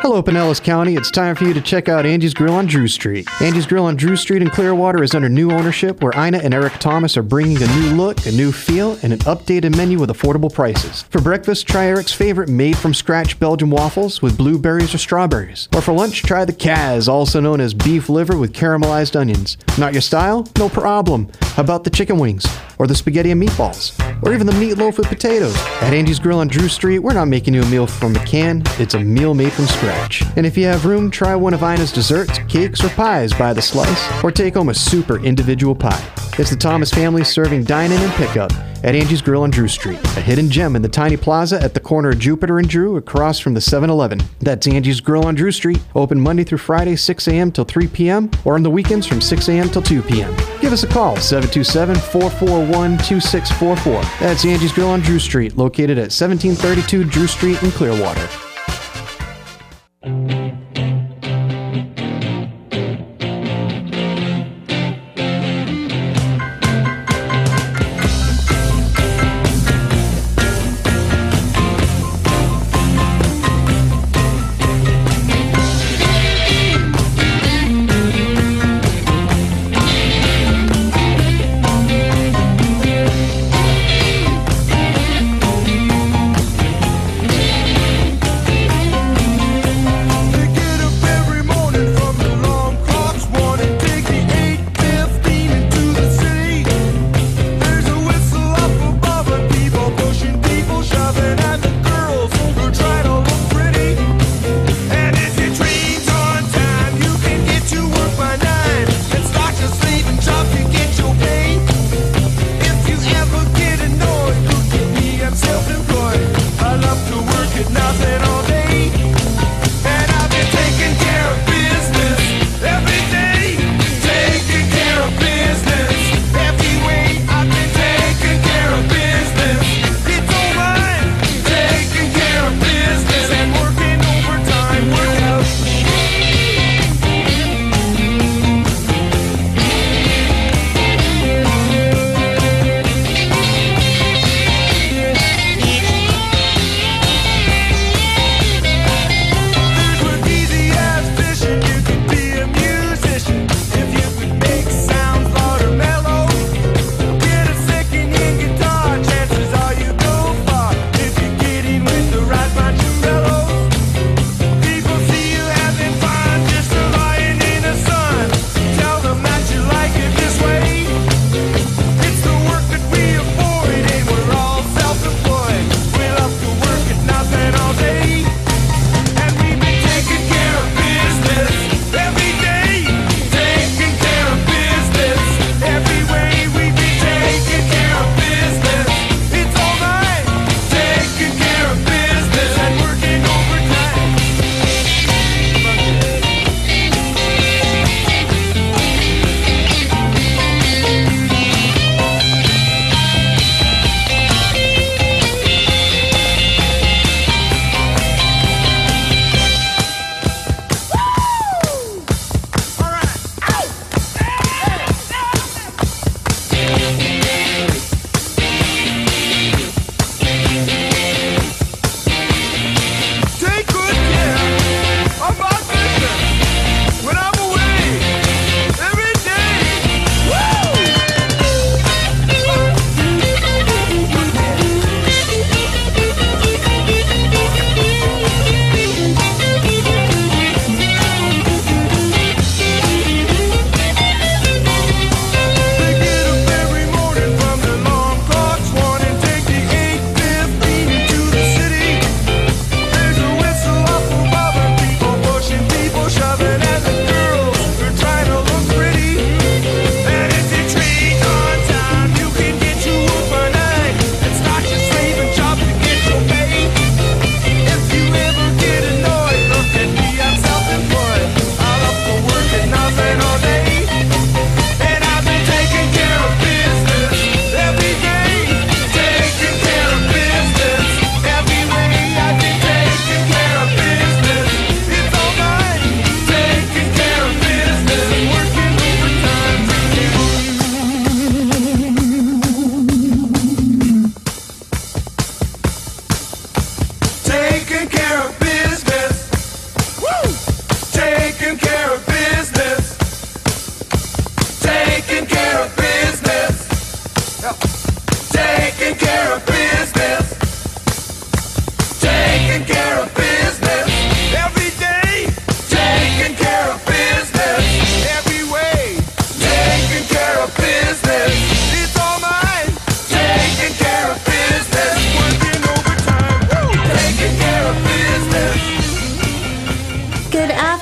Hello, Pinellas County. It's time for you to check out Angie's Grill on Drew Street. Angie's Grill on Drew Street in Clearwater is under new ownership, where Ina and Eric Thomas are bringing a new look, a new feel, and an updated menu with affordable prices. For breakfast, try Eric's favorite made-from-scratch Belgian waffles with blueberries or strawberries. Or for lunch, try the Kaz, also known as beef liver with caramelized onions. Not your style? No problem. How about the chicken wings? Or the spaghetti and meatballs? Or even the meatloaf with potatoes? At Angie's Grill on Drew Street, we're not making you a meal from a can. It's a meal made from scratch. And if you have room, try one of Ina's desserts, cakes, or pies by the slice, or take home a super individual pie. It's the Thomas family serving dine-in and pickup at Angie's Grill on Drew Street, a hidden gem in the tiny plaza at the corner of Jupiter and Drew across from the 7-Eleven. That's Angie's Grill on Drew Street, open Monday through Friday 6 a.m. till 3 p.m. or on the weekends from 6 a.m. till 2 p.m. Give us a call, 727-441-2644. That's Angie's Grill on Drew Street, located at 1732 Drew Street in Clearwater.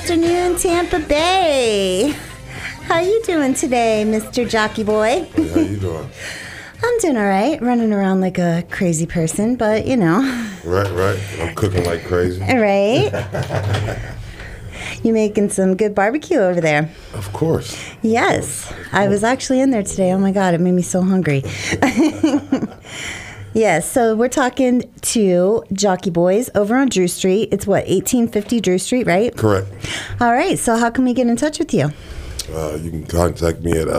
afternoon, Tampa Bay. How you doing today, Mr. Jockey Boy? Hey, how you doing? I'm doing all right, running around like a crazy person, but you know. Right. I'm cooking like crazy. Right? You making some good barbecue over there? Of course. Yes. I was actually in there today. Oh my God, it made me so hungry. Yes, so we're talking to Jockey Boys over on Drew Street. It's what, 1850 Drew Street, right? Correct. All right, so how can we get in touch with you? You can contact me at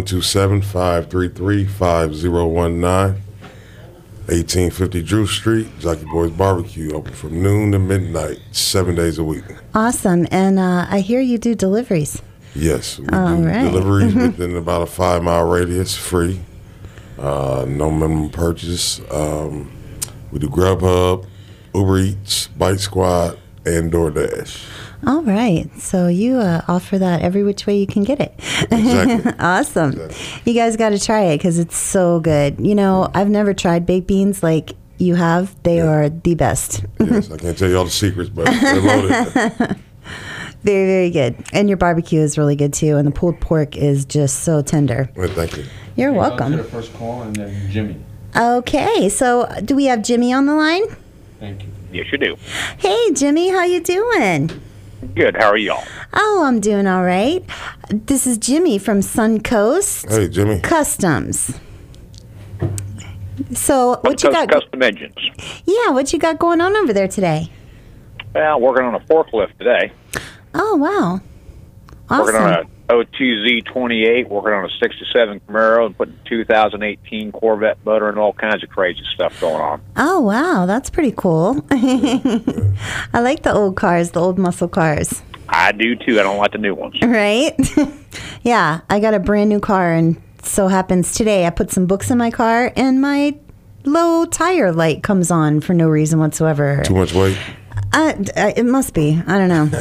727-533-5019. 1850 Drew Street, Jockey Boys Barbecue, open from noon to midnight, 7 days a week. Awesome, and I hear you do deliveries. Yes, we do right. deliveries within about a 5-mile radius, free. No minimum purchase. We do Grubhub, Uber Eats, Bite Squad, and DoorDash. All right. So you offer that every which way you can get it. Exactly. Awesome. Exactly. You guys got to try it because it's so good. You know, I've never tried baked beans like you have. They are the best. Yes, I can't tell you all the secrets, but they're loaded. Very, very good. And your barbecue is really good too. And the pulled pork is just so tender. Well, thank you. You're welcome. To the first call and then Jimmy. Okay. So do we have Jimmy on the line? Thank you. Yes, you do. Hey, Jimmy. How you doing? Good. How are y'all? Oh, I'm doing all right. This is Jimmy from Suncoast Hey, Jimmy. Customs. So what you got? Custom engines. Yeah, what you got going on over there today? Well, working on a forklift today. Oh, wow. Working on Awesome. a OTZ-28. Working on a 67 Camaro and putting 2018 Corvette motor and all kinds of crazy stuff going on. Oh, wow. That's pretty cool. I like the old cars, the old muscle cars. I do too. I don't like the new ones. Right? Yeah, I got a brand new car, and so happens today I put some books in my car, and my low tire light comes on for no reason whatsoever. Too much weight? It must be. I don't know.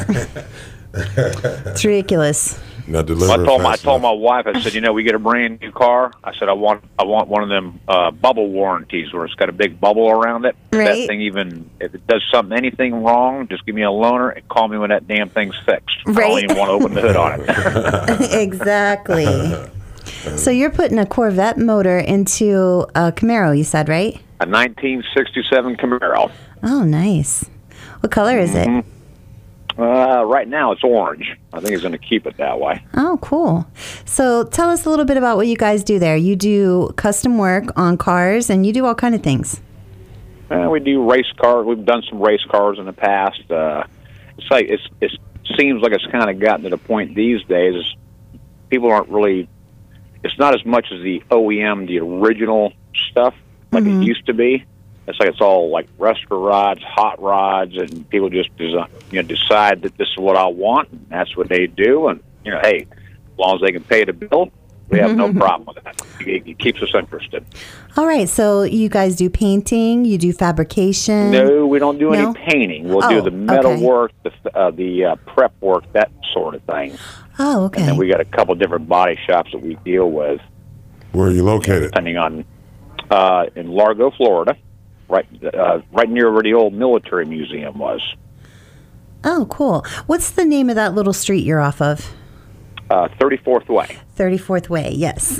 It's ridiculous. Not I delivered told fast my enough. wife, I said, you know, we get a brand new car. I said, I want one of them bubble warranties where it's got a big bubble around it. If Right. that thing even, if it does anything wrong, just give me a loaner and call me when that damn thing's fixed. I Right. don't even want to open the hood on it. Exactly. So you're putting a Corvette motor into a Camaro, you said, right? A 1967 Camaro. Oh, nice. What color is it? Right now it's orange. I think he's going to keep it that way. Oh, cool. So tell us a little bit about what you guys do there. You do custom work on cars, and you do all kind of things. We do race cars. We've done some race cars in the past. It's like it seems like it's kind of gotten to the point these days. People aren't really. It's not as much as the OEM, the original stuff, like it used to be. It's like it's all like rescue rods, hot rods, and people just decide that this is what I want, and that's what they do. And hey, as long as they can pay the bill, we have no problem with that. It keeps us interested. All right. So you guys do painting, you do fabrication. No, we don't do No? any painting. We'll do the metal okay. work, the prep work, that sort of thing. Oh, okay. And then we got a couple different body shops that we deal with, Where are you located? depending on in Largo, Florida, right near where the old military museum was. Oh, cool. What's the name of that little street you're off of? 34th Way. 34th Way, yes.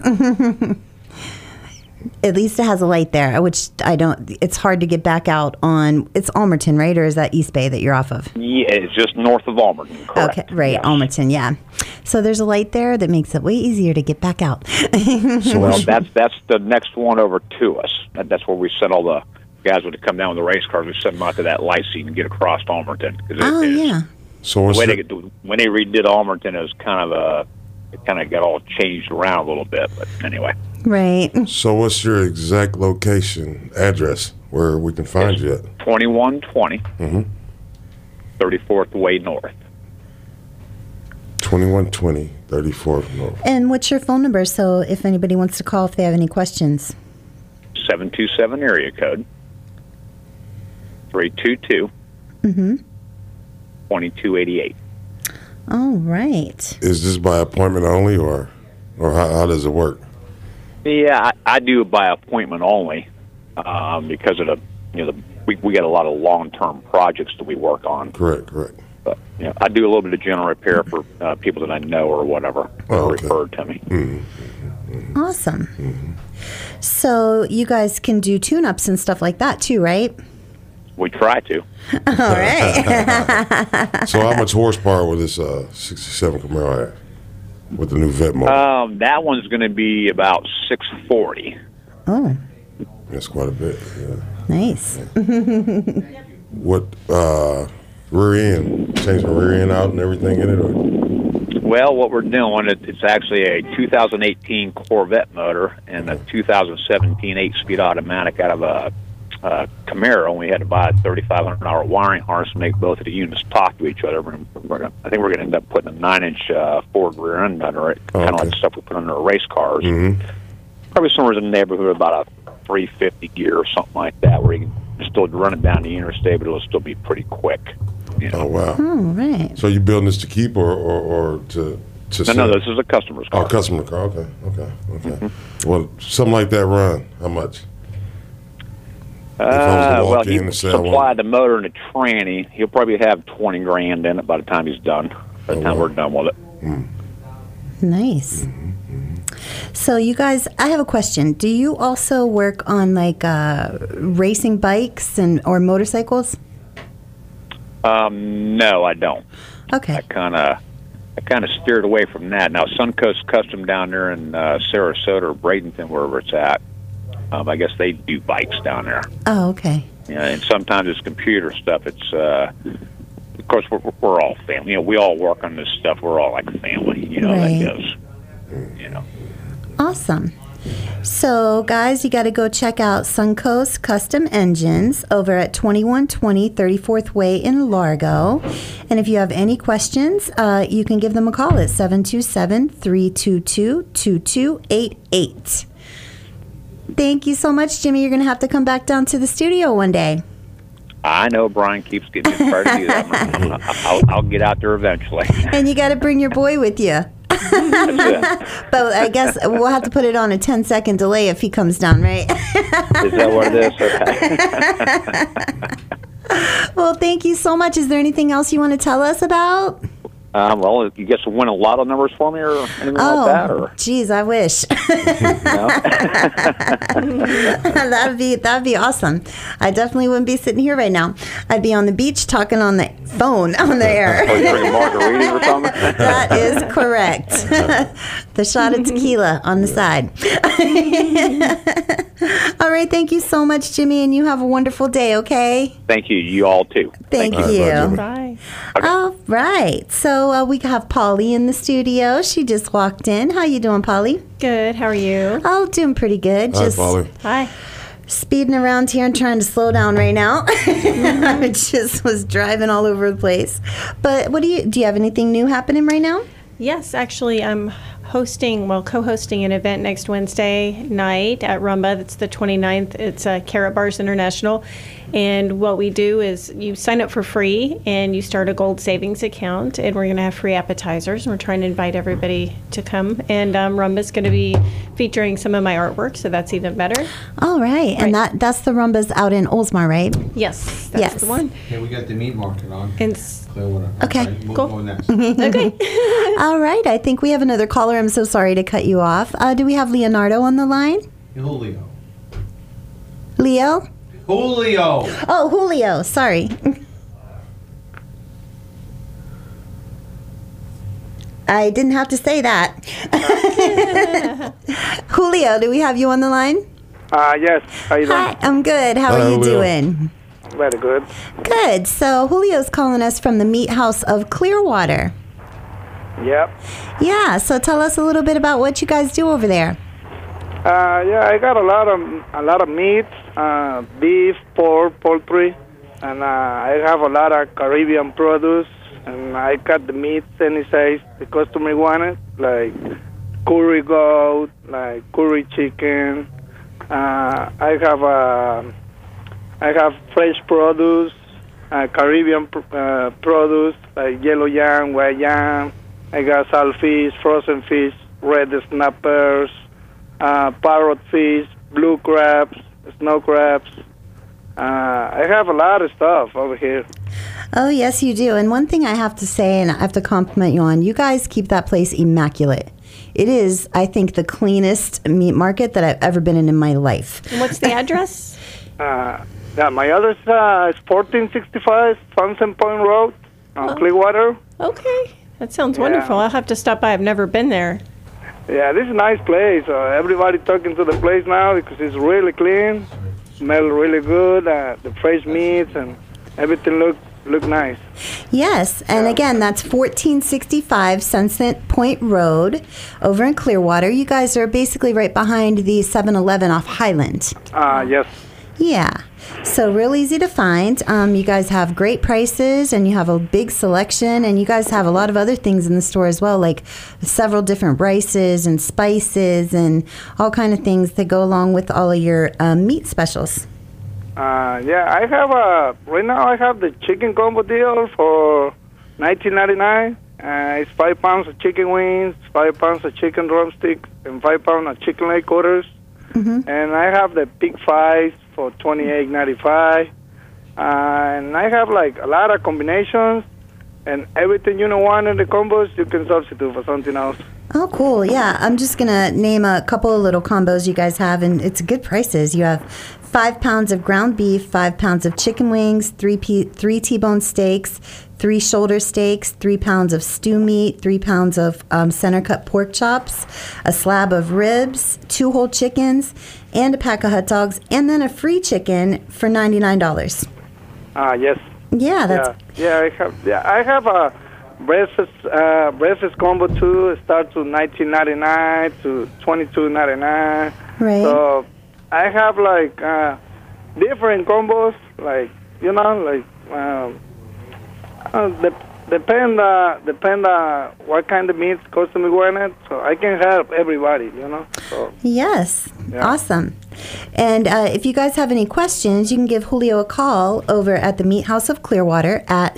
At least it has a light there, which I don't, it's hard to get back out on. It's Almerton, right? Or is that East Bay that you're off of? Yeah, it's just north of Almerton, correct. Okay, right, Yes. Almerton, yeah. So there's a light there that makes it way easier to get back out. Well, that's the next one over to us. That's where we send all the guys when they come down with the race cars. We send them out to that light so you can get across to Almerton. Oh, yeah. So what's When your, they redid Almerton, it was it kind of got all changed around a little bit. But anyway, Right. so what's your exact location, address, where we can find you at? 2120, 34th Way North. 2120 34th North. And what's your phone number so if anybody wants to call if they have any questions? 727 area code 322 2288. All right. Is this by appointment only, or how does it work? Yeah, I do it by appointment only because of we got a lot of long-term projects that we work on. Correct. I do a little bit of general repair for people that I know or whatever referred to me. Awesome. So you guys can do tune-ups and stuff like that too, right? We try to. All right. So how much horsepower will this 67 Camaro have with the new vet motor? That one's going to be about 640. Oh, That's quite a bit. Yeah. nice. What rear end? Change the rear end out and everything in it? Or? Well, what we're doing, it's actually a 2018 Corvette motor and a 2017 8-speed automatic out of a Camaro, and we had to buy a $3,500 wiring harness to make both of the units talk to each other. I think we're going to end up putting a 9-inch Ford rear end under it, kind of like the stuff we put under our race cars. Probably somewhere in the neighborhood of about a 350 gear or something like that, where you can still run it down the interstate, but it'll still be pretty quick. Oh, wow. All right. So you building this to keep or to sell? No, this is a customer's car. Oh, customer car. Okay. Well, something like that run, how much? Well, he in and say, I want- supplied the motor and the tranny. He'll probably have 20 grand in it by the time he's done. By the time we're done with it. Nice. So you guys, I have a question. Do you also work on like racing bikes or motorcycles? No, I don't. Okay. I kind of steered away from that. Now, Suncoast Custom down there in Sarasota or Bradenton, wherever it's at, I guess they do bikes down there. Oh, okay. Yeah, and sometimes it's computer stuff. It's of course we're all family. We all work on this stuff. We're all like family. Right. That goes. Awesome. So, guys, you got to go check out Suncoast Custom Engines over at 2120 34th Way in Largo. And if you have any questions, you can give them a call at 727-322-2288. Thank you so much, Jimmy. You're going to have to come back down to the studio one day. I know Brian keeps getting me inspired to do that. I'll get out there eventually. And you got to bring your boy with you. That's it. But I guess we'll have to put it on a 10-second delay if he comes down, right? Is that what it is? Okay. Well, thank you so much. Is there anything else you want to tell us about? Well, you get to win a lot of numbers for me or anything like that? Or Geez, I wish. no? That'd be awesome. I definitely wouldn't be sitting here right now. I'd be on the beach talking on the phone on the air. Oh, you drinking margaritas or something? That is correct. The shot of tequila on the side. All right, thank you so much, Jimmy, and you have a wonderful day, okay? Thank you. You all too. Thank All right, you. bye, Jimmy. Bye. All right. So we have Polly in the studio. She just walked in. How you doing, Polly? Good. How are you? Oh, doing pretty good. Hi, Just Polly. Hi. speeding around here and trying to slow down right now. I just was driving all over the place. But do you have anything new happening right now? Yes, actually, I'm co-hosting an event next Wednesday night at Rumba. That's the 29th. It's Carrot Bars International. And what we do is you sign up for free and you start a gold savings account, and we're going to have free appetizers. And we're trying to invite everybody to come. And Rumba's going to be featuring some of my artwork, so that's even better. All right. And that's the Rumbas out in Oldsmar, right? Yes, that's Yes. the one. Yeah, we got the meat market on. And Clearwater. Okay, Right, we'll cool. go next. okay. All right. I think we have another caller. I'm so sorry to cut you off. Do we have Leonardo on the line? Julio. Leo? Julio! Oh, Julio. Sorry. I didn't have to say that. Julio, do we have you on the line? Yes, how you doing? Hi, I'm good. How Hello, are you Julio. doing? Very good. Good. So Julio's calling us from the Meat House of Clearwater. Yep. Yeah, so tell us a little bit about what you guys do over there. Yeah, I got a lot of meat, beef, pork, poultry, and I have a lot of Caribbean produce. And I cut the meat any size the customer wanted, like curry goat, like curry chicken. I have fresh produce, Caribbean produce like yellow yam, white yam. I got saltfish, frozen fish, red snappers, parrot fish, blue crabs, snow crabs. I have a lot of stuff over here. Oh, yes, you do. And one thing I have to say, and I have to compliment you on, you guys keep that place immaculate. It is, I think, the cleanest meat market that I've ever been in my life. And what's the address? Yeah, my address is 1465 Sunset Point Road, Clearwater. Okay. That sounds wonderful. I'll have to stop by. I've never been there. Yeah, this is a nice place. Everybody talking to the place now because it's really clean, smell really good. The fresh meats and everything look nice. Yes, and again, that's 1465 Sunset Point Road over in Clearwater. You guys are basically right behind the 7-Eleven off Highland. Yes. Yeah, so real easy to find. You guys have great prices, and you have a big selection, and you guys have a lot of other things in the store as well, like several different rices and spices and all kind of things that go along with all of your meat specials. Yeah, I have right now I have the chicken combo deal for $19.99. It's 5 pounds of chicken wings, 5 pounds of chicken drumsticks, and 5 pounds of chicken leg quarters. And I have the pig thighs for $28.95. And I have like a lot of combinations, and everything you don't want in the combos, you can substitute for something else. Oh, cool. Yeah, I'm just going to name a couple of little combos you guys have, and it's good prices. You have 5 pounds of ground beef, 5 pounds of chicken wings, 3 T-bone steaks, 3 shoulder steaks, 3 pounds of stew meat, 3 pounds of center-cut pork chops, a slab of ribs, 2 whole chickens, and a pack of hot dogs, and then a free chicken for $99. Yes. Yeah, that's... I have a breakfast combo too. It starts to $19.99 to $22.99. Right. So I have like different combos, like depend what kind of meats customer wanted. So I can help everybody, So, yes. Yeah. Awesome. And if you guys have any questions, you can give Julio a call over at the Meat House of Clearwater at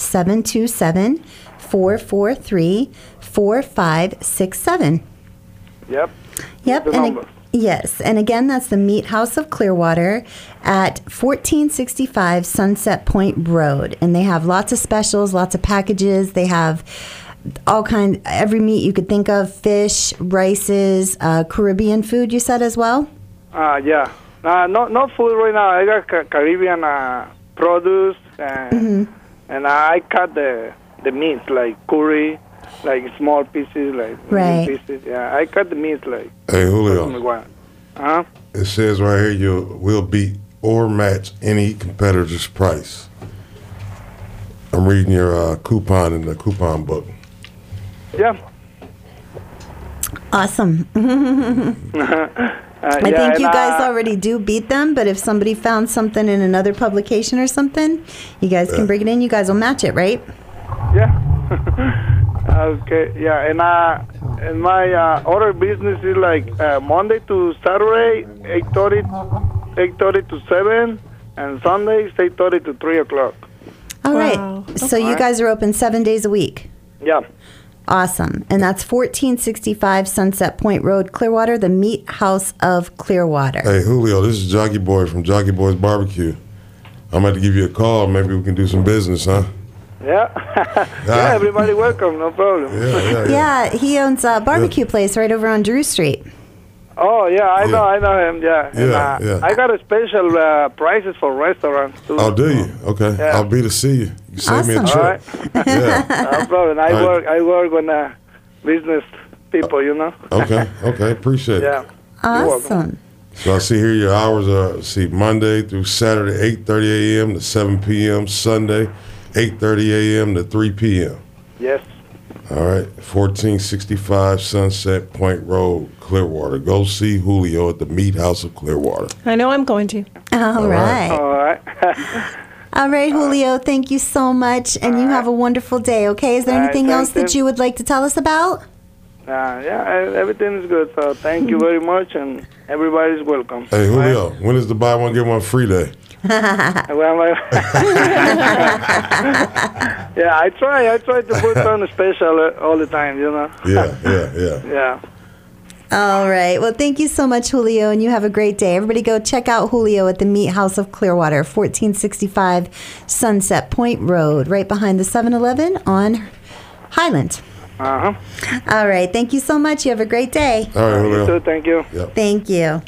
727-443-4567. Yep. Yep. The number. Yes. And again, that's the Meat House of Clearwater at 1465 Sunset Point Road. And they have lots of specials, lots of packages. They have every meat you could think of, fish, rices, Caribbean food, you said as well? Yeah. No food right now. I got Caribbean produce, and I cut the meats like curry, like small pieces, like right. pieces. Yeah, I cut the meats like. Hey, Julio. Huh? It says right here you will beat or match any competitor's price. I'm reading your coupon in the coupon book. Yeah. Awesome. I think you guys already do beat them, but if somebody found something in another publication or something, you guys can bring it in. You guys will match it, right? Yeah. Okay. Yeah, and my other business is like Monday to Saturday, 8:30 to 7, and Sundays 8:30 to 3 o'clock. All right. Wow. So you guys are open 7 days a week. Yeah. Awesome. And that's 1465 Sunset Point Road, Clearwater, the Meat House of Clearwater. Hey, Julio, this is Jockey Boy from Jockey Boy's Barbecue. I'm about to give you a call. Maybe we can do some business, huh? Yeah. Yeah, everybody welcome. No problem. Yeah, he owns a barbecue place right over on Drew Street. Oh, yeah, I know him, yeah. Yeah, And, I got a special prices for restaurants, too. Oh, do you? Okay. Yeah. I'll be to see you. You save me a Awesome. trip. All right. Yeah. No problem. I work on business people, Okay. Appreciate Yeah. it. welcome. Awesome. So I see here your hours are, Monday through Saturday, 8:30 a.m. to 7 p.m. Sunday, 8:30 a.m. to 3 p.m. Yes. All right. 1465 Sunset Point Road, Clearwater. Go see Julio at the Meat House of Clearwater. I know I'm going to. All right. All right. All right, Julio, thank you so much, and you have a wonderful day, okay? Is there All right, anything else thank that you. you would like to tell us about? Yeah, everything is good. So thank you very much, and everybody's welcome. Hey, Julio, when is the buy one, get one free day? Yeah, I try to put on a special all the time, Yeah. Yeah. All right. Well, thank you so much, Julio, and you have a great day. Everybody go check out Julio at the Meat House of Clearwater, 1465 Sunset Point Road, right behind the 7-Eleven on Highland. Uh-huh. All right. Thank you so much. You have a great day. All right, You Julio. too, thank you. Yep. Thank you.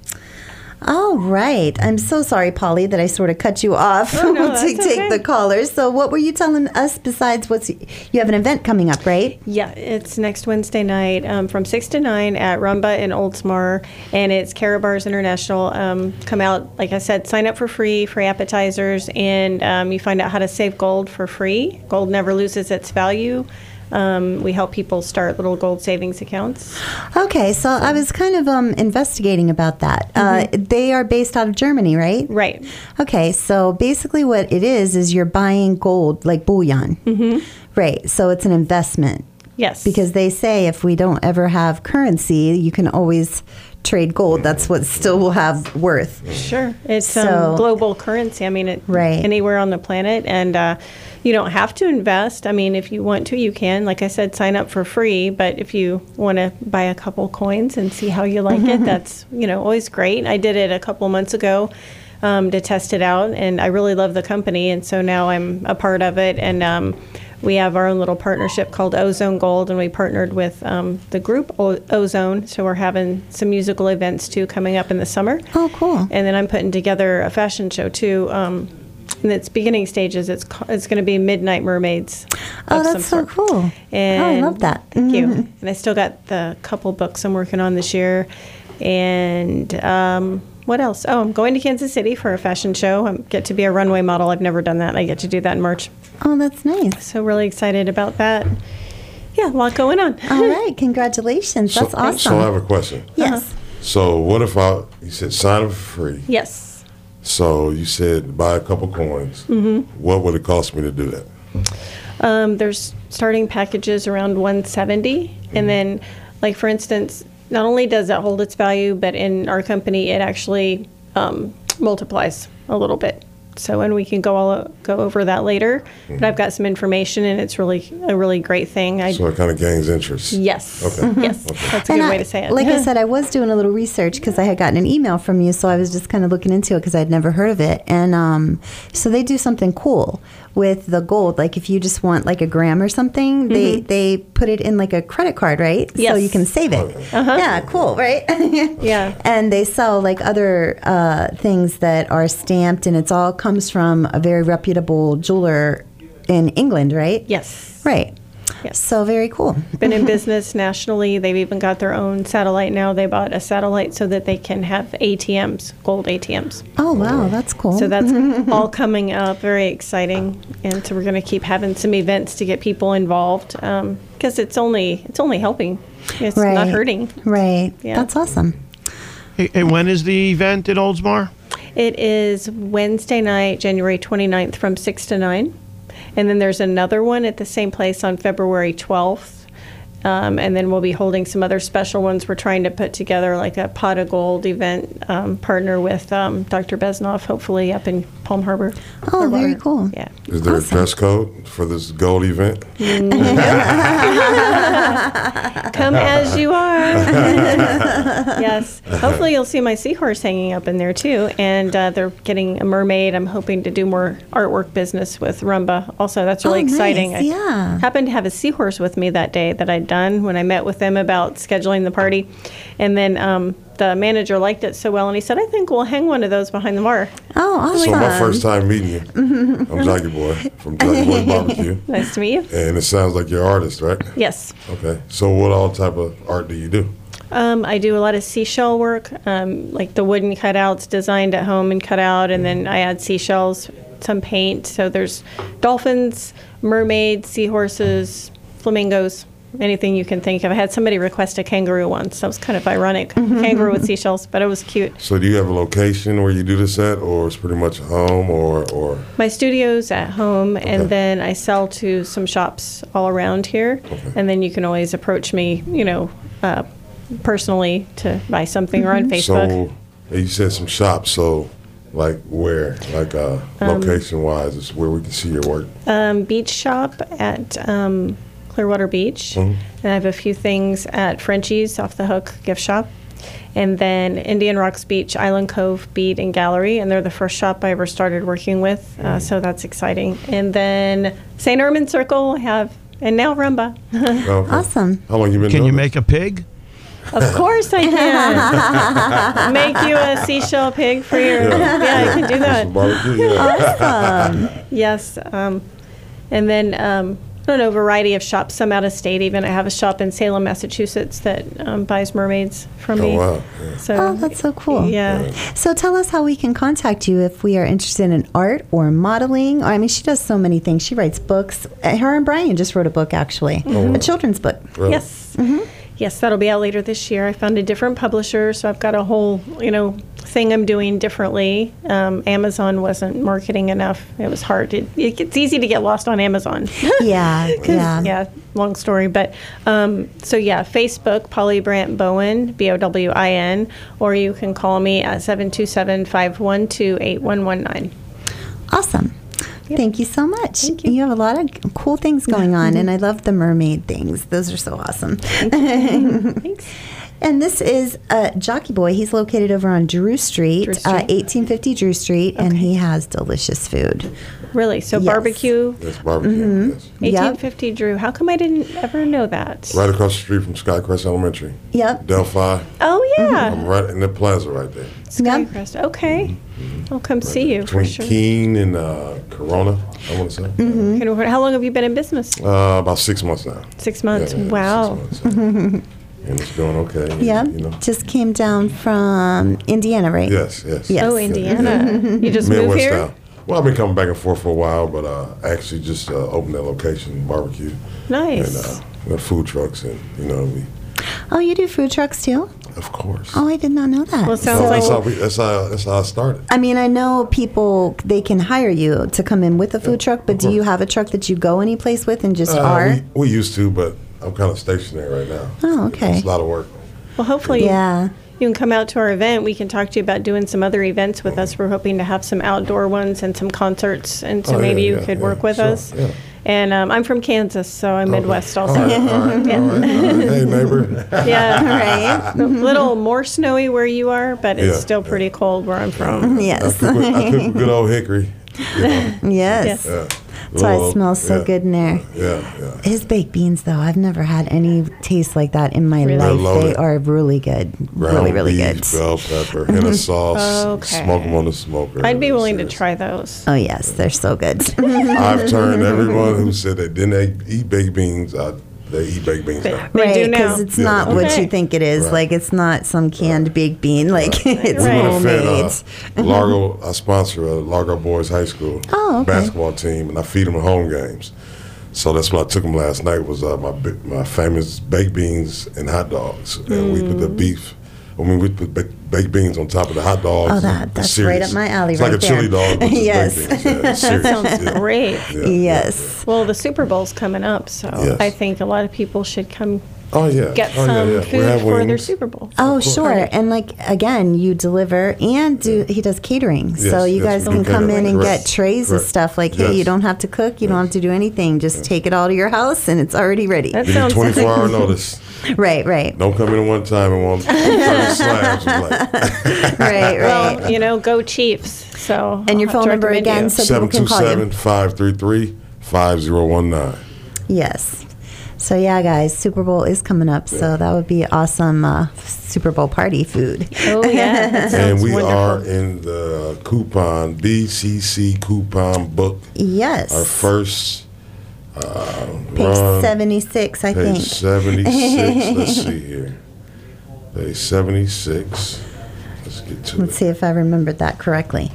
All right. I'm so sorry, Polly, that I sort of cut you off Oh, no, to that's take okay. the callers. So what were you telling us besides you have an event coming up, right? Yeah, it's next Wednesday night from 6 to 9 at Rumba in Oldsmar, and it's Carabars International. Come out, like I said, sign up for free appetizers, and you find out how to save gold for free. Gold never loses its value. We help people start little gold savings accounts. Okay, so I was kind of investigating about that. They are based out of Germany, right? Right. Okay, so basically what it is you're buying gold like bullion. Mm-hmm. Right, so it's an investment. Yes. Because they say if we don't ever have currency, you can always trade gold. That's what still will have worth. Sure. It's So- global currency. I mean, Right. anywhere on the planet. And you don't have to invest. I mean, if you want to, you can. Like I said, sign up for free. But if you want to buy a couple coins and see how you like it, that's, always great. I did it a couple months ago to test it out. And I really love the company. And so now I'm a part of it. And we have our own little partnership called Ozone Gold, and we partnered with the group Ozone. So we're having some musical events too coming up in the summer. Oh, cool. And then I'm putting together a fashion show too. In its beginning stages, it's going to be Midnight Mermaids. Oh, of some that's so sort. cool. And Oh, I love that. Thank you. Mhm. And I still got the couple books I'm working on this year. And what else? Oh, I'm going to Kansas City for a fashion show. I get to be a runway model. I've never done that. I get to do that in March. Oh, that's nice. So really excited about that. Yeah, a lot going on. All right, congratulations. That's awesome. So I have a question. Yes. So what if you said sign up for free? Yes. So you said buy a couple coins. Mm-hmm. What would it cost me to do that? There's starting packages around 170, and then, like for instance, not only does it hold its value, but in our company it actually multiplies a little bit. So, and we can go over that later. But I've got some information, and it's really a really great thing. So it kind of gains interest. Yes. Okay. Yes. That's a good way to say it. Like I said, I was doing a little research because I had gotten an email from you, so I was just kind of looking into it because I'd never heard of it. And so they do something cool with the gold. Like if you just want like a gram or something, they put it in like a credit card, right? So Yes. you can save it. Yeah, cool, right? Yeah. And they sell like other things that are stamped, and it's all comes from a very reputable jeweler in England, right? Yes. Right. Yes. So very cool. Been in business nationally. They've even got their own satellite now. They bought a satellite so that they can have ATMs, gold ATMs. Oh wow, that's cool. So that's all coming up. Very exciting. And so we're going to keep having some events to get people involved because it's only helping. It's right. not hurting. Right. Yeah. That's awesome. Hey, when is the event at Oldsmar? It is Wednesday night, January 29th from 6 to 9. And then there's another one at the same place on February 12th. And then we'll be holding some other special ones. We're trying to put together like a Pot of Gold event, partner with Dr. Besnoff, hopefully up in Palm Harbor. Oh, very cool. Yeah. Is there a dress code for this gold event? Come as you are. Yes. Hopefully you'll see my seahorse hanging up in there too. And they're getting a mermaid. I'm hoping to do more artwork business with Rumba. Also, that's really Oh, nice. exciting. Yeah. I happened to have a seahorse with me that day that I'd done when I met with them about scheduling the party. And then the manager liked it so well, and he said, I think we'll hang one of those behind the bar. Oh, awesome. So my first time meeting you. I'm Jackie Boy from Jackie Boy Barbecue. Nice to meet you. And it sounds like you're an artist, right? Yes. Okay. So what all type of art do you do? I do a lot of seashell work, like the wooden cutouts designed at home and cut out, and then I add seashells, some paint. So there's dolphins, mermaids, seahorses, flamingos, anything you can think of. I had somebody request a kangaroo once. That was kind of ironic. Kangaroo with seashells, but it was cute. So do you have a location where you do this at, or it's pretty much home, or? My studio's at home, and then I sell to some shops all around here. And then you can always approach me, personally to buy something or on Facebook. So you said some shops. So like where? Like location wise, is where we can see your work. Beach shop at Clearwater Beach. Mm-hmm. And I have a few things at Frenchie's Off the Hook gift shop. And then Indian Rocks Beach, Island Cove Beat and Gallery. And they're the first shop I ever started working with. So that's exciting. And then St. Ermin Circle I have, and now Rumba. Okay. Awesome. How long you been Can doing you this? make a pig? Of course I can. Make you a seashell pig for your... Yeah, I can do that. Some barbecue, yeah. Awesome. Yes. And then, I don't know, a variety of shops, some out of state even. I have a shop in Salem, Massachusetts that buys mermaids from me. Oh, wow. Yeah. So, Oh, that's so cool. Yeah. So tell us how we can contact you if we are interested in art or modeling. I mean, she does so many things. She writes books. Her and Brian just wrote a book, actually, a children's book. Really? Yes. Yes, that'll be out later this year. I found a different publisher, so I've got a whole, thing I'm doing differently. Amazon wasn't marketing enough. It was hard. It's easy to get lost on Amazon. Yeah, yeah. Yeah, long story. But, Facebook, Polly Brandt Bowen, Bowin, or you can call me at 727-512-8119. Awesome. Thank you so much. Thank you. You have a lot of cool things going on, and I love the mermaid things. Those are so awesome. Thanks. And this is Jockey Boy. He's located over on Drew Street, Drew Street. 1850 Drew Street, and Okay. he has delicious food. Really? So Yes. barbecue, That's barbecue, yes. 1850 Drew. How come I didn't ever know that? Right across the street from Skycrest Elementary. Yep. Delphi. Oh, yeah. I'm right in the plaza right there. Skycrest. Okay. I'll come see you for Between sure. Keene and Corona, I want to say. And how long have you been in business? About 6 months now. 6 months. Yeah, Wow. 6 months, and it's going okay. Yep. Just came down from Indiana, right? Yes. Yes. Oh, Indiana. You just moved Midwest here? style. Well, I've been coming back and forth for a while, but actually just opened that location, barbecue. Nice. And we have food trucks, and we, Oh, you do food trucks too? of course. Oh, I did not know that. Well, it sounds So like that's how I started. I mean, I know people, they can hire you to come in with a food truck, but do you have a truck that you go any place with and just are? We used to, but I'm kind of stationary right now. Oh, okay. It's a lot of work. well, hopefully Yeah. you can come out to our event. We can talk to you about doing some other events with us. We're hoping to have some outdoor ones and some concerts, and so Oh, yeah, maybe you yeah, could yeah, work with sure, us. yeah. And I'm from Kansas, so I'm Midwest All also. right, all right. Hey, neighbor. Yeah. Right? A little more snowy where you are, but it's Yeah, still pretty cold where I'm from. Yes. I cook good old hickory. Yes. Yeah. That's why it smells so good in there. Yeah. His baked beans, though, I've never had any taste like that in my Really? life. They're loaded. They are really good. Ground really beef, good. bell pepper, henna sauce. Okay. Smoke them on the smoker. I'd be willing to Seriously. try those. Oh, yes. They're so good. I've turned everyone who said they didn't eat baked beans. They eat baked beans now. They right, do now. because it's Yeah. not what Okay. you think it is. Right. Like, it's not some canned baked bean. Like, it's We Right. would have homemade. fed Largo. I sponsor Largo Boys High School Oh, okay. basketball team, and I feed them at home games. So that's what I took them last night. Was my famous baked beans and hot dogs, and we put the beef. We put baked beans on top of the hot dogs. Oh, and that's serious. right up my alley It's right like a there. chili dog, but just Yes. baked beans. Yeah, it's serious. Sounds Yeah. great. Yeah, Yes. Well, the Super Bowl's coming up, so Yes. I think a lot of people should come Oh yeah. get oh, some yeah, yeah. We food have for their wings. Super Bowl. Oh, course. sure. And like again, you deliver and he does catering. So Yes, you yes, guys we can do come in catering. and Correct. get trays and Correct. stuff. Like, hey, Yes. you don't have to cook, you don't have to do anything. Just take it all to your house and it's already ready. That Give you sounds 24-hour notice. Right, right. Don't come in at one time and want 30 slabs. I'm like, Right, right. Well, go Chiefs. So And your I'll phone have to number recommend again, you. so people can call you. 727-533-5019. Yes. So yeah, guys, Super Bowl is coming up, so that would be awesome Super Bowl party food. Oh yeah, that And sounds we wonderful. are in the coupon, BCC coupon book. Yes. Our first Page run. 76, I Page think. 76. Let's see here. Page 76. Let's get to Let's it. see if I remembered that correctly.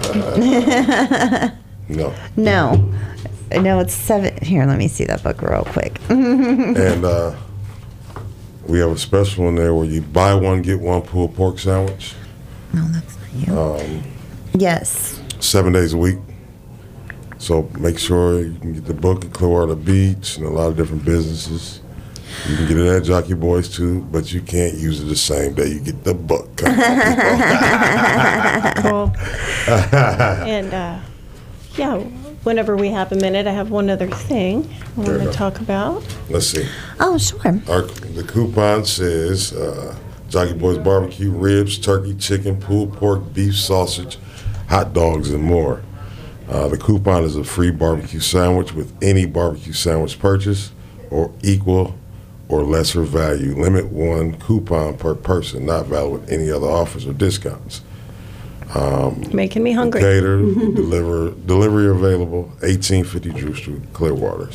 No. No. No, it's 7. Here, let me see that book real quick. And we have a special one there where you buy one, get one pulled pork sandwich. No, that's not you. Yes. 7 days a week. So make sure you can get the book at Clearwater Beach and a lot of different businesses. You can get it at Jockey Boys too, but you can't use it the same day you get the book. Cool. And yeah, whenever we have a minute, I have one other thing I want to talk about. Let's see. Oh, sure. The coupon says Jockey Boys barbecue, ribs, turkey, chicken, pulled pork, beef, sausage, hot dogs, and more. The coupon is a free barbecue sandwich with any barbecue sandwich purchase or equal or lesser value. Limit one coupon per person, not valid with any other offers or discounts. Making me hungry. Cater, delivery available, 1850 Drew Street, Clearwater,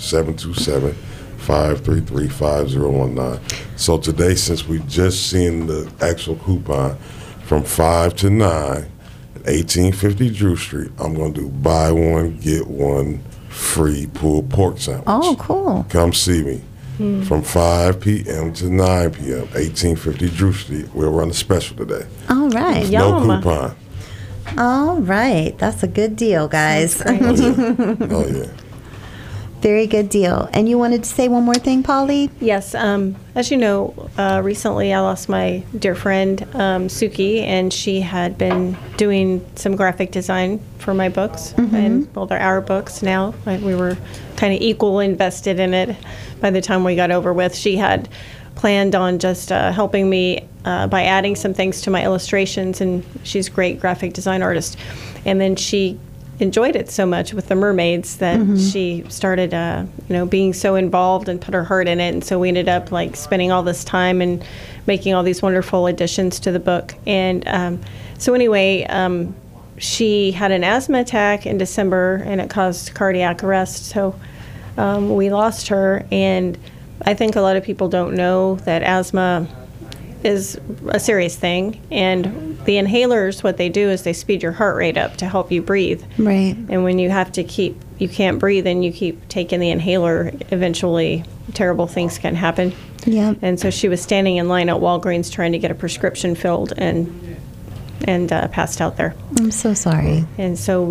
727-533-5019. So today, since we just seen the actual coupon from 5 to 9 at 1850 Drew Street, I'm going to do buy one, get one free pulled pork sandwich. Oh, cool. Come see me. From 5 p.m. to 9 p.m., 1850 Drew Street. We'll run a special today. All right. Yum. No coupon. All right. That's a good deal, guys. Oh, yeah. Very good deal. And you wanted to say one more thing, Polly? Yes. As you know, recently I lost my dear friend, Suki, and she had been doing some graphic design for my books. And, well, they're our books now. We were kind of equal invested in it by the time we got over with. She had planned on just helping me by adding some things to my illustrations, and she's a great graphic design artist. And then she enjoyed it so much with the mermaids that she started, being so involved and put her heart in it. And so we ended up like spending all this time and making all these wonderful additions to the book. And so anyway, she had an asthma attack in December, and it caused cardiac arrest. So we lost her, and I think a lot of people don't know that asthma is a serious thing, and the inhalers, what they do is they speed your heart rate up to help you breathe. Right. And when you can't breathe and you keep taking the inhaler, eventually terrible things can happen. Yeah. And so she was standing in line at Walgreens trying to get a prescription filled and passed out there. I'm so sorry. And so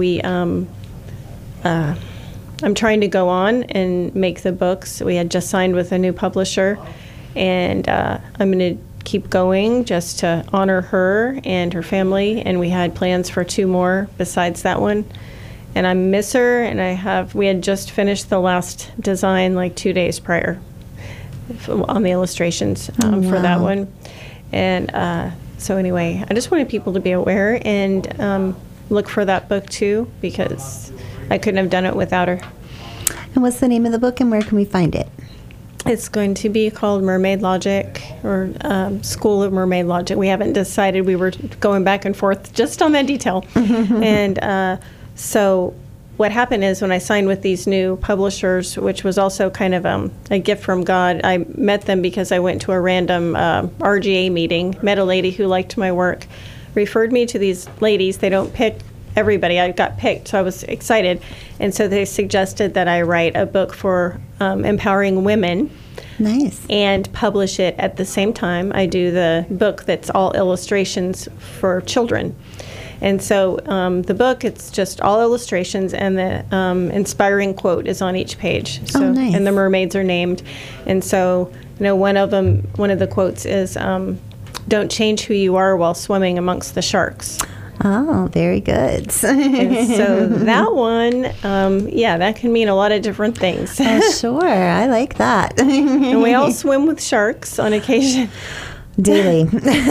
I'm trying to go on and make the books. We had just signed with a new publisher, and I'm going to keep going just to honor her and her family. And we had plans for 2 more besides that one. And I miss her, and we had just finished the last design like 2 days prior on the illustrations for that one. And so anyway, I just wanted people to be aware and look for that book too, because I couldn't have done it without her. And what's the name of the book, and where can we find it? It's going to be called Mermaid Logic, or School of Mermaid Logic. We haven't decided. We were going back and forth just on that detail. And so what happened is when I signed with these new publishers, which was also kind of a gift from God, I met them because I went to a random RGA meeting, met a lady who liked my work, referred me to these ladies. They don't pick everybody. I got picked, so I was excited. And so they suggested that I write a book for empowering women. Nice. And publish it at the same time. I do the book that's all illustrations for children. And so the book, it's just all illustrations, and the inspiring quote is on each page. So, oh, nice. And the mermaids are named. And so, one of the quotes is, "Don't change who you are while swimming amongst the sharks." Oh, very good. And so that one, that can mean a lot of different things. Oh, sure. I like that. And we all swim with sharks on occasion. Daily.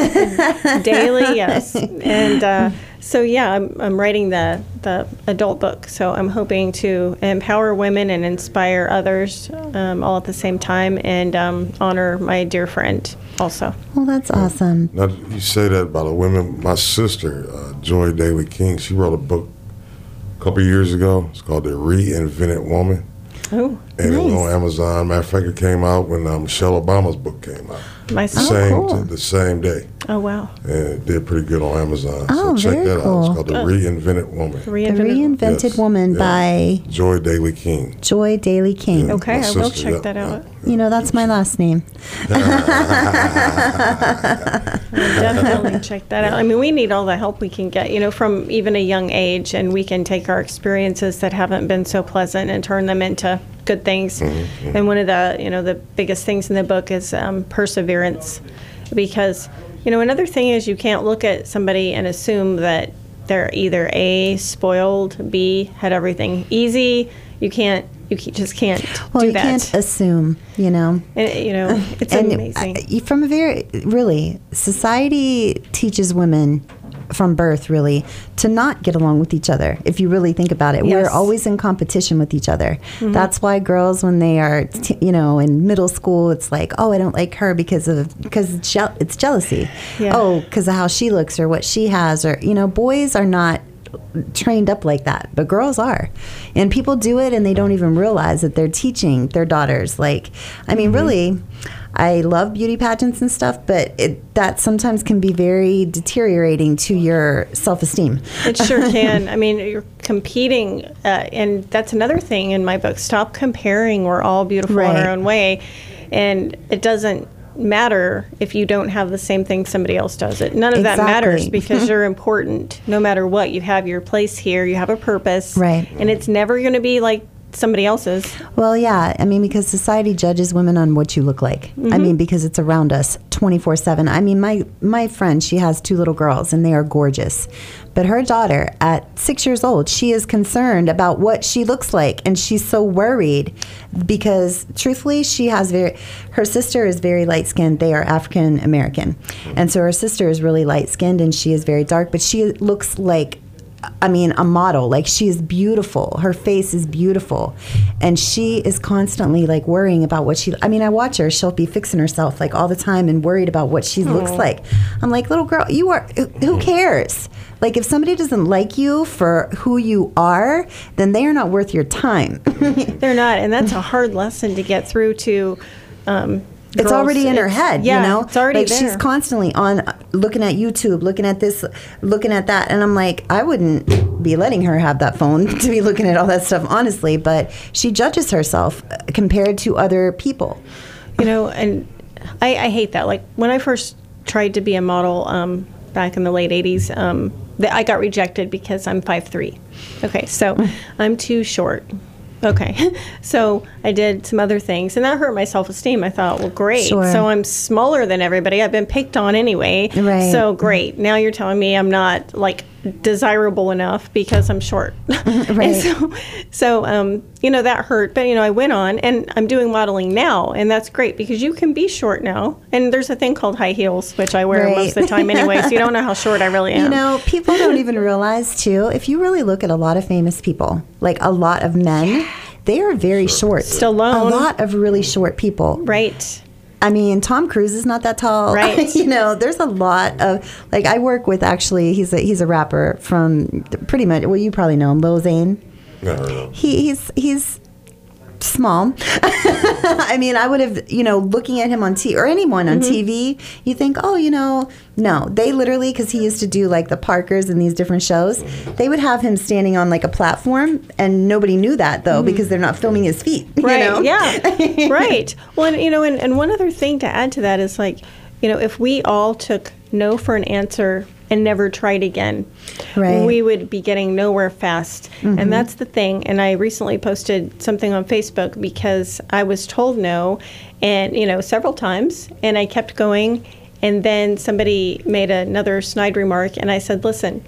Daily, yes. And so, I'm writing the adult book. So I'm hoping to empower women and inspire others all at the same time, and honor my dear friend also. Well, that's awesome. Now, you say that about a woman. My sister, Joy Daly King, she wrote a book a couple years ago. It's called The Reinvented Woman. Oh, and nice. it was on Amazon. Matter of fact, it came out when Michelle Obama's book came out. cool. The same day. Oh, wow. And it did pretty good on Amazon. Oh, so check very that cool. out. It's called The Reinvented Woman. The Reinvented Woman by Joy Daly King. Joy Daly King. Yeah. Okay, My I will sister, check that out. You know, that's my last name. Definitely check that out. I mean, we need all the help we can get, from even a young age, and we can take our experiences that haven't been so pleasant and turn them into good things. Mm-hmm. And one of the, the biggest things in the book is perseverance, because, another thing is you can't look at somebody and assume that they're either A, spoiled, B, had everything easy. Just can't Well, do you that. can't assume, you know. And, it's amazing. From a really, society teaches women from birth, really, to not get along with each other. If you really think about it, Yes. we're always in competition with each other. That's why girls, when they are, in middle school, it's like, oh, I don't like her because it's jealousy. Yeah. Oh, because of how she looks or what she has, or boys are not trained up like that, but girls are, and people do it and they don't even realize that they're teaching their daughters. Like, I mean, really, I love beauty pageants and stuff, but that sometimes can be very deteriorating to your self-esteem. It sure can. I mean, you're competing, and that's another thing in my book. Stop comparing. We're all beautiful in Right. our own way, and it doesn't matter if you don't have the same thing somebody else does. None of that Exactly. matters because you're important. No matter what, you have your place here. You have a purpose, Right. And it's never going to be like somebody else's. Well, yeah. I mean, because society judges women on what you look like. I mean, because it's around us 24/7. I mean, my friend, she has 2 little girls, and they are gorgeous. But her daughter, at 6 years old, she is concerned about what she looks like, and she's so worried because, truthfully, her sister is very light-skinned. They are African American. And so her sister is really light-skinned, and she is very dark, but she looks like, a model. Like, she is beautiful. Her face is beautiful. And she is constantly, like, worrying about what I watch her. She'll be fixing herself, like, all the time and worried about what she looks like. I'm like, little girl, who cares? Like, if somebody doesn't like you for who you are, then they are not worth your time. They're not, and that's a hard lesson to get through to. It's girls. already in her head, Yeah, it's already like there. she's constantly on looking at YouTube, looking at this, looking at that, and I'm like, I wouldn't be letting her have that phone to be looking at all that stuff, honestly. But she judges herself compared to other people. And I hate that. Like, when I first tried to be a model back in the late 80s, I got rejected because I'm 5'3". Okay, so I'm too short. Okay, so I did some other things, and that hurt my self-esteem. I thought, well, great. Sure. So I'm smaller than everybody. I've been picked on anyway. Right. So great. Now you're telling me I'm not, like, desirable enough because I'm short. Right. And so that hurt. But, I went on, and I'm doing modeling now, and that's great because you can be short now. And there's a thing called high heels, which I wear Right. most of the time anyway, so you don't know how short I really am. People don't even realize, too, if you really look at a lot of famous people, like a lot of men, they are very short. Stallone. A lot of really short people. Right. I mean, Tom Cruise is not that tall. Right. There's a lot of, like, I work with, actually, he's a rapper from pretty much, well, you probably know him, Lil Zane. No. He's small. I mean, I would have, looking at him on TV, or anyone on TV, you think, no. They literally, because he used to do, like, the Parkers and these different shows, they would have him standing on, like, a platform, and nobody knew that, though, because they're not filming his feet. Right. Yeah. Right. Well, and one other thing to add to that is, like, if we all took no for an answer and never tried again, Right. we would be getting nowhere fast. And that's the thing. And I recently posted something on Facebook because I was told no, and several times, and I kept going. And then somebody made another snide remark, and I said, listen,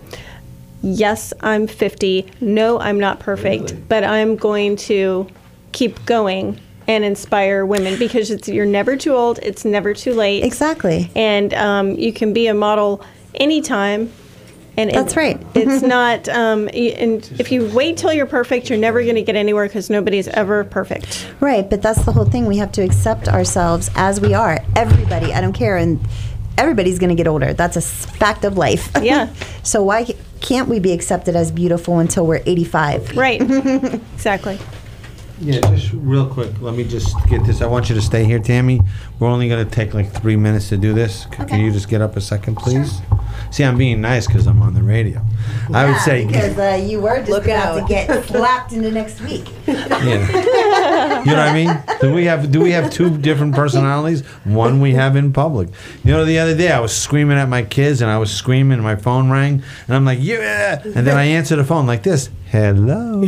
yes, I'm 50. No, I'm not perfect, but I'm going to keep going and inspire women because you're never too old. It's never too late. Exactly. And you can be a model anytime. And That's right. It's not, and if you wait till you're perfect, you're never going to get anywhere because nobody's ever perfect. Right, but that's the whole thing. We have to accept ourselves as we are. Everybody, I don't care, and everybody's going to get older. That's a fact of life. Yeah. So why can't we be accepted as beautiful until we're 85? Right. Exactly. Yeah, just real quick, let me just get this. I want you to stay here, Tammy. We're only going to take like 3 minutes to do this. Can you just get up a second, please? See, I'm being nice because I'm on the radio. I would say... because you were just about to get slapped into next week. Yeah. You know what I mean? Do we have 2 different personalities? One we have in public. The other day I was screaming at my kids and I was screaming and my phone rang and I'm like, yeah, and then I answered the phone like this. Hello.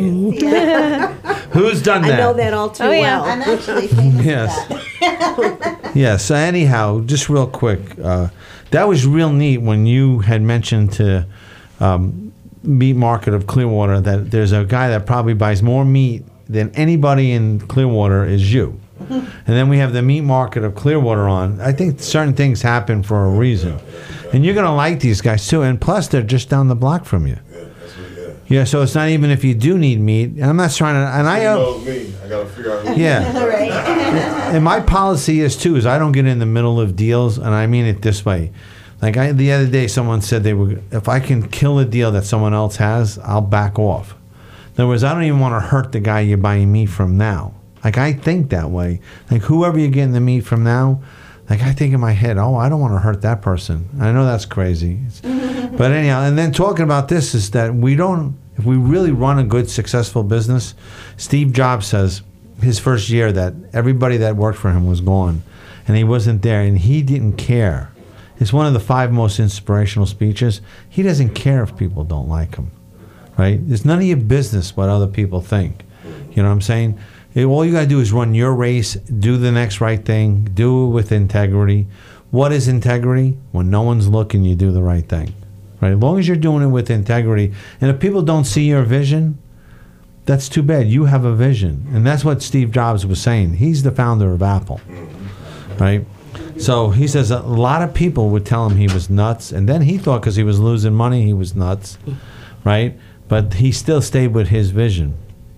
Who's done that? I know that all too well. I'm actually famous Yes. for that. Yeah, so anyhow, just real quick, that was real neat when you had mentioned to meat market of Clearwater that there's a guy that probably buys more meat than anybody in Clearwater is you. And then we have the meat market of Clearwater on. I think certain things happen for a reason. And you're going to like these guys too. And plus, they're just down the block from you. Yeah, so it's not even if you do need meat. And I'm not trying to. And I knows me. I gotta figure out who. Yeah. Right. And my policy is too is I don't get in the middle of deals, and I mean it this way. Like the other day, someone said if I can kill a deal that someone else has, I'll back off. In other words, I don't even want to hurt the guy you're buying meat from now. Like I think that way. Like whoever you're getting the meat from now, like I think in my head, oh, I don't want to hurt that person. I know that's crazy. But anyhow, and then talking about this is that if we really run a good, successful business, Steve Jobs says his first year that everybody that worked for him was gone and he wasn't there and he didn't care. It's one of the 5 most inspirational speeches. He doesn't care if people don't like him, right? It's none of your business what other people think. You know what I'm saying? All you got to do is run your race, do the next right thing, do it with integrity. What is integrity? When no one's looking, you do the right thing. Right? As long as you're doing it with integrity, and if people don't see your vision, that's too bad. You have a vision, and that's what Steve Jobs was saying. He's the founder of Apple, right? So he says a lot of people would tell him he was nuts, and then he thought because he was losing money, he was nuts, right? But he still stayed with his vision.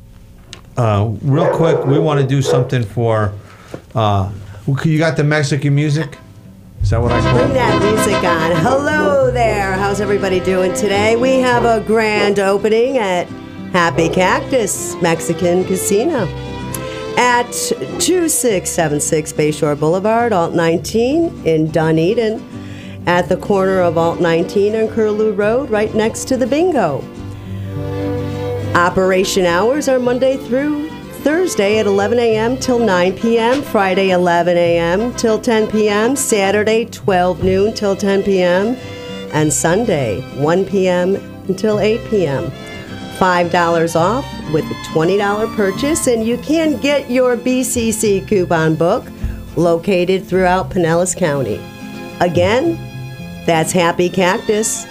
Real quick, we want to do something for. You got the Mexican music? Is that what I call Bring it? that music on. Hello there. How's everybody doing today? We have a grand opening at Happy Cactus Mexican Casino at 2676 Bayshore Boulevard, Alt 19 in Dunedin, at the corner of Alt 19 and Curlew Road, right next to the bingo. Operation hours are Monday through Thursday at 11 a.m. till 9 p.m., Friday 11 a.m. till 10 p.m., Saturday 12 noon till 10 p.m., and Sunday 1 p.m. until 8 p.m. $5 off with a $20 purchase, and you can get your BCC coupon book located throughout Pinellas County. Again, that's Happy Cactus.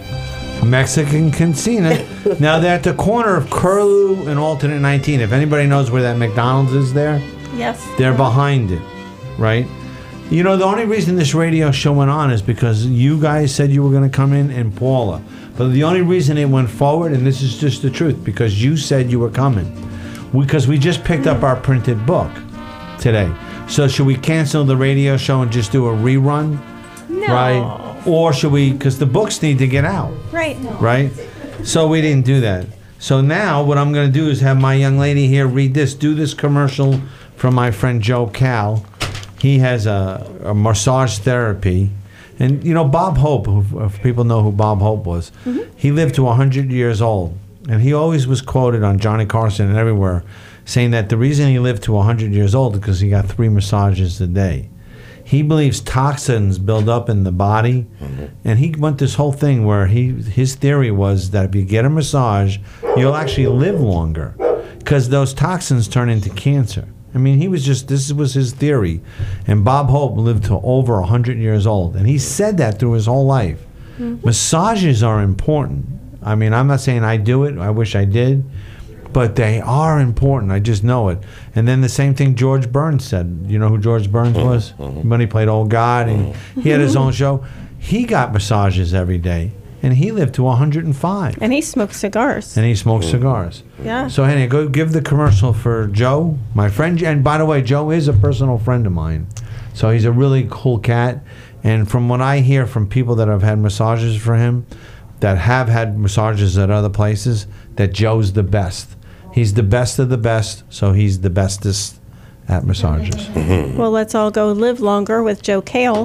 Mexican Casino. Now they're at the corner of Curlew and Alternate 19. If anybody knows where that McDonald's is there, Yes. they're behind it, right? You know, the only reason this radio show went on is because you guys said you were going to come in and Paula. But the only reason it went forward, and this is just the truth, because you said you were coming. Because we just picked up our printed book today. So should we cancel the radio show and just do a rerun? No. Right? Or should we, because the books need to get out. Right. Right? So we didn't do that. So now what I'm going to do is have my young lady here read this, do this commercial from my friend Joe Cal. He has a massage therapy. And, you know, Bob Hope, if people know who Bob Hope was, he lived to 100 years old. And he always was quoted on Johnny Carson and everywhere saying that the reason he lived to 100 years old is because he got 3 massages a day. He believes toxins build up in the body, and he went this whole thing where his theory was that if you get a massage, you'll actually live longer because those toxins turn into cancer. I mean, this was his theory. And Bob Hope lived to over 100 years old, and he said that through his whole life. Massages are important. I mean, I'm not saying I do it. I wish I did. But they are important. I just know it. And then the same thing George Burns said. You know who George Burns was? When he played Old God, and he had his own show. He got massages every day, and he lived to 105. And he smoked cigars. And he smoked cigars. Yeah. So, Henny, go give the commercial for Joe, my friend. And by the way, Joe is a personal friend of mine. So he's a really cool cat. And from what I hear from people that have had massages for him, that have had massages at other places, that Joe's the best. He's the best of the best, so he's the bestest at massages. Well, let's all go live longer with Joe Kale,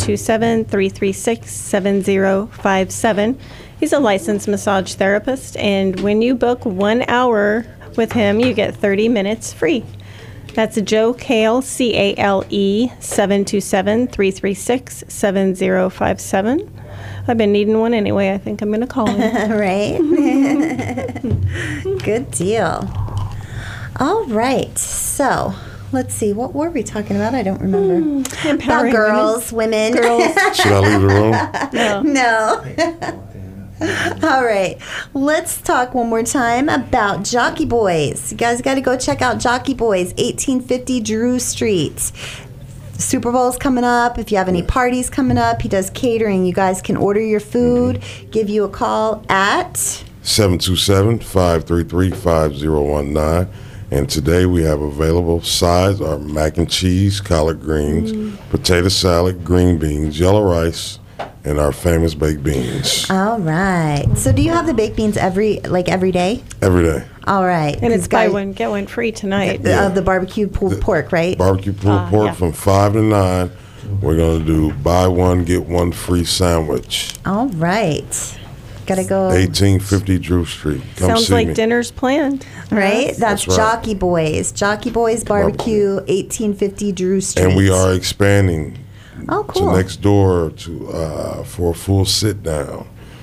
727-336-7057. He's a licensed massage therapist, and when you book 1 hour with him, you get 30 minutes free. That's Joe Kale, C-A-L-E, 727-336-7057. I've been needing one anyway. I think I'm going to call him. Right? Good deal. All right. So, let's see. What were we talking about? I don't remember. Empowering about girls, women. Girls. Should I leave the room? No. No. All right. Let's talk one more time about Jockey Boys. You guys got to go check out Jockey Boys, 1850 Drew Street. Super Bowl's coming up. If you have any parties coming up, he does catering. You guys can order your food. Give you a call at 727-533-5019. And today we have available sides are mac and cheese, collard greens, potato salad, green beans, yellow rice, and our famous baked beans. All right. So do you have the baked beans every day? Every day. All right. And it's buy one, get one free tonight. The barbecue pulled pork, right? Barbecue pulled pork from 5 to 9. We're going to do buy one, get one free sandwich. All right. Gotta go. 1850 Drew Street. Come Sounds see like me. dinner's planned. Right? That's right. Jockey Boys. Jockey Boys Barbecue, 1850 Drew Street. And we are expanding Oh, cool. to next door for a full sit down.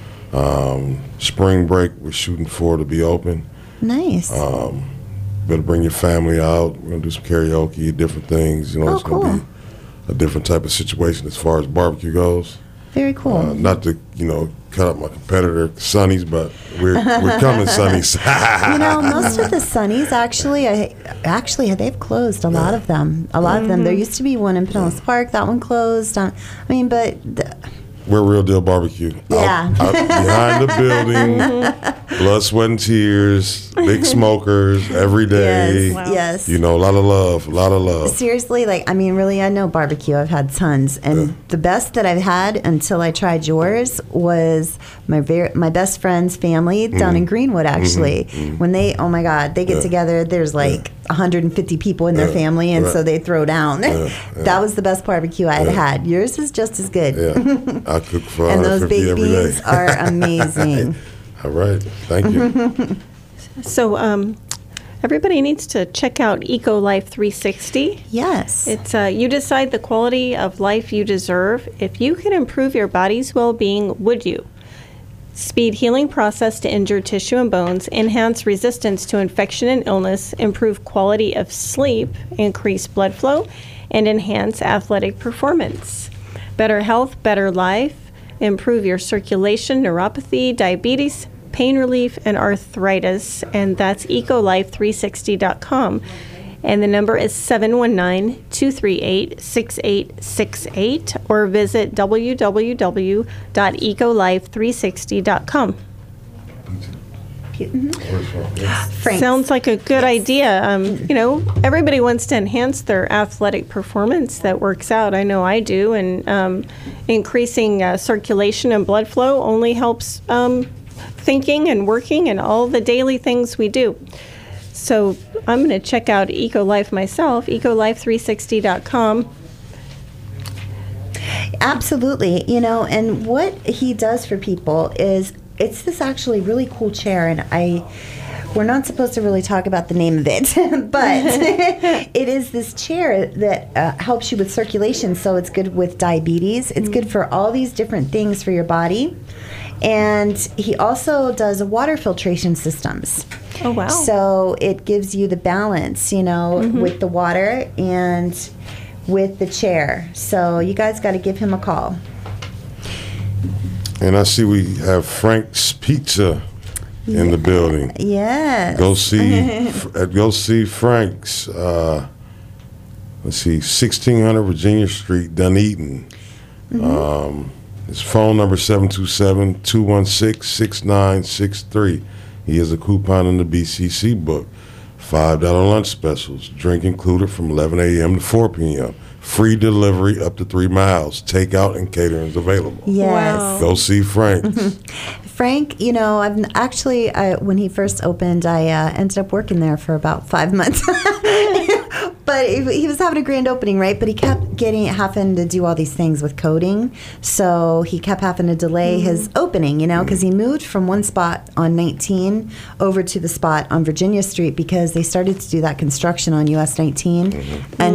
Spring break, we're shooting for to be open. Nice. Better bring your family out. We're gonna do some karaoke, different things. It's cool. gonna be a different type of situation as far as barbecue goes. Very cool. Not to cut up my competitor Sonny's, but we're coming Sonny's. Most of the Sunnies actually they've closed a lot of them. There used to be one in Pinellas Park. That one closed. We're Real Deal Barbecue. Yeah. Out behind the building, blood, sweat, and tears, big smokers every day. Yes. A lot of love. Seriously, really, I know barbecue. I've had tons, and the best that I've had until I tried yours was my best friend's family down in Greenwood. Actually, when they get together, there's 150 people in their family, and so they throw down. That was the best barbecue I had. Yours is just as good. Yeah, I cook for and those baked every day. beans are amazing. All right, thank you. So, everybody needs to check out EcoLife 360. Yes. It's you decide the quality of life you deserve. If you could improve your body's well-being, would you? Speed healing process to injured tissue and bones, enhance resistance to infection and illness, improve quality of sleep, increase blood flow, and enhance athletic performance. Better health, better life, improve your circulation, neuropathy, diabetes, pain relief, and arthritis. And that's EcoLife360.com. And the number is 719-238-6868, or visit www.ecolife360.com. Frank. Sounds like a good idea. Everybody wants to enhance their athletic performance that works out. I know I do. And increasing circulation and blood flow only helps thinking and working and all the daily things we do. So I'm going to check out EcoLife myself, ecolife360.com. Absolutely. And what he does for people is it's this actually really cool chair, and we're not supposed to really talk about the name of it, but it is this chair that helps you with circulation, so it's good with diabetes. It's good for all these different things for your body. And he also does water filtration systems. Oh, wow. So it gives you the balance, with the water and with the chair. So you guys got to give him a call. And I see we have Frank's Pizza in the building. Yes. Go see Frank's. Let's see, 1600 Virginia Street, Dunedin. His phone number 727-216-6963. He has a coupon in the BCC book. $5 lunch specials. Drink included from 11 a.m. to 4 p.m. Free delivery up to 3 miles. Takeout and catering is available. Yes. Wow. Go see Frank. Frank, I've actually, when he first opened, I ended up working there for about 5 months. But he was having a grand opening, right? But he kept having to do all these things with coding. So he kept having to delay his opening, because he moved from one spot on 19 over to the spot on Virginia Street because they started to do that construction on US 19. And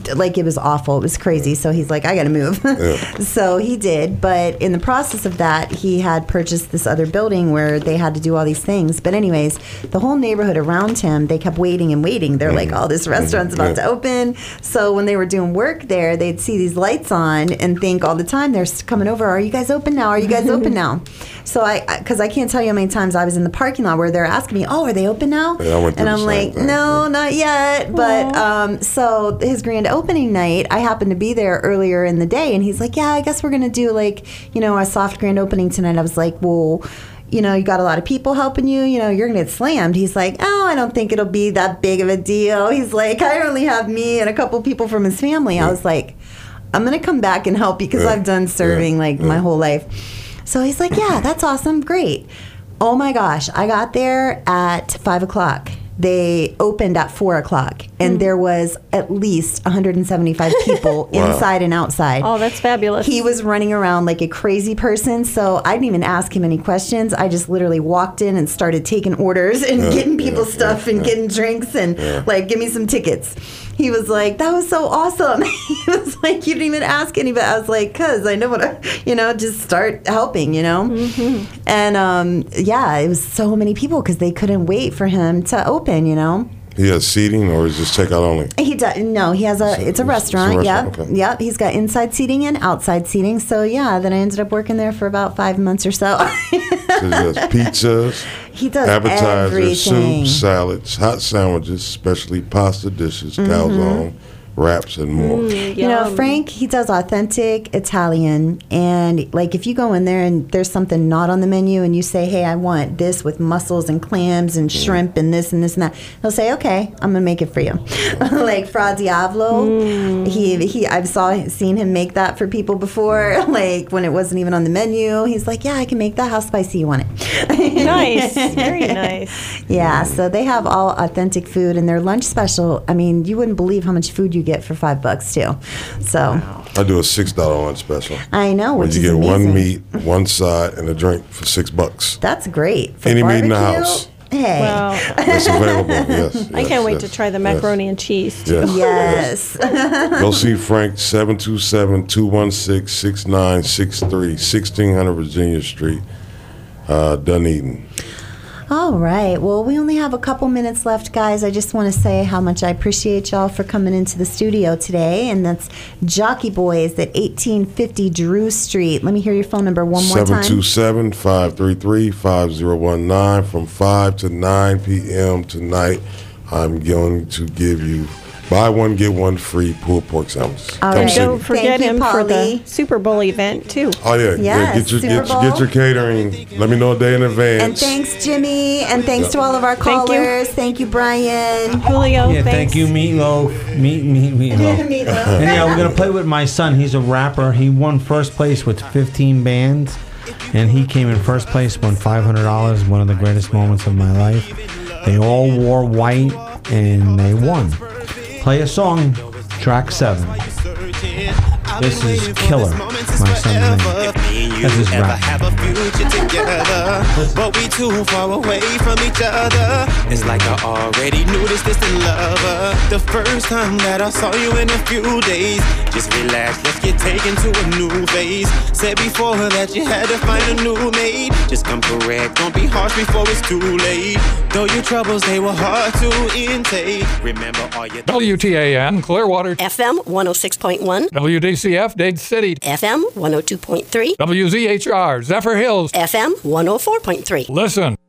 like it was awful. It was crazy. So he's like, I got to move. So he did. But in the process of that, he had purchased this other building where they had to do all these things. But anyways, the whole neighborhood around him, they kept waiting and waiting. They're like, oh, this restaurant's about to open. So when they were doing work there, they'd see these lights on and think all the time, they're coming over, are you guys open now? Are you guys open now? So because I can't tell you how many times I was in the parking lot where they're asking me, oh, are they open now? Yeah, and I'm like, no, not yet. But so his grand opening night, I happened to be there earlier in the day, and he's like, yeah, I guess we're going to do like, a soft grand opening tonight. I was like, well, you got a lot of people helping you, you're going to get slammed. He's like, oh, I don't think it'll be that big of a deal. He's like, I only have me and a couple people from his family. I was like, I'm going to come back and help you because I've done serving my whole life. So he's like, yeah, that's awesome. Great. Oh my gosh. I got there at 5 o'clock. They opened at 4 o'clock, and there was at least 175 people inside and outside. Oh, that's fabulous. He was running around like a crazy person, so I didn't even ask him any questions. I just literally walked in and started taking orders and getting people stuff and getting drinks and like, give me some tickets. He was like, that was so awesome. He was like, you didn't even ask anybody. I was like, because I know what just start helping, And it was so many people because they couldn't wait for him to open, He has seating, or is this takeout only? He does. No, he has it's a restaurant. Yep. Okay. Yep. He's got inside seating and outside seating. So then I ended up working there for about 5 months or so. So he does pizzas. He does appetizers, everything. soup, salads, hot sandwiches, especially pasta dishes, calzone, wraps, and more. Frank, he does authentic Italian, and like if you go in there and there's something not on the menu and you say, hey, I want this with mussels and clams and shrimp and this and this and that, he'll say, okay, I'm gonna make it for you. Like Fra Diavolo, I've seen him make that for people before, like when it wasn't even on the menu. He's like, yeah, I can make that. How spicy you want it? Nice. Very nice. Yeah, so they have all authentic food, and their lunch special, I mean, you wouldn't believe how much food you get for $5 too. So I do a $6 lunch special. I know, where which you is get amazing. one meat, one side, and a drink for $6. That's great. For any barbecue, meat in the house. Hey, wow. That's available. Yes. I can't wait to try the macaroni and cheese too. Yes. Go see Frank, 727-216-6963, 1600 Virginia Street, Dunedin. All right. Well, we only have a couple minutes left, guys. I just want to say how much I appreciate y'all for coming into the studio today. And that's Jockey Boys at 1850 Drew Street. Let me hear your phone number one more time. 727-533-5019 from 5 to 9 p.m. tonight. I'm going to give you buy one, get one free pulled pork sandwiches. All right. Don't forget him for the Super Bowl event, too. Oh, yeah. Yes, Get your catering. Let me know a day in advance. And thanks, Jimmy. And thanks to all of our callers. Thank you, Brian. Julio, yeah, thank you, Meatloaf. Meatloaf. And we're going to play with my son. He's a rapper. He won first place with 15 bands. And he came in first place, won $500. One of the greatest moments of my life. They all wore white, and they won. Play a song, track 7. This is Killer, my son's name. That's his rap. But we too far away from each other. It's like I already knew this distant lover. The first time that I saw you in a few days. Just relax, let's get taken to a new phase. Said before that you had to find a new mate. Just come correct, don't be harsh before it's too late. Though your troubles, they were hard to intake. Remember all your WTAN, Clearwater. FM 106.1. WDCF, Dade City. FM 102.3. WZHR, Zephyr Hills. FM 104.3. Listen.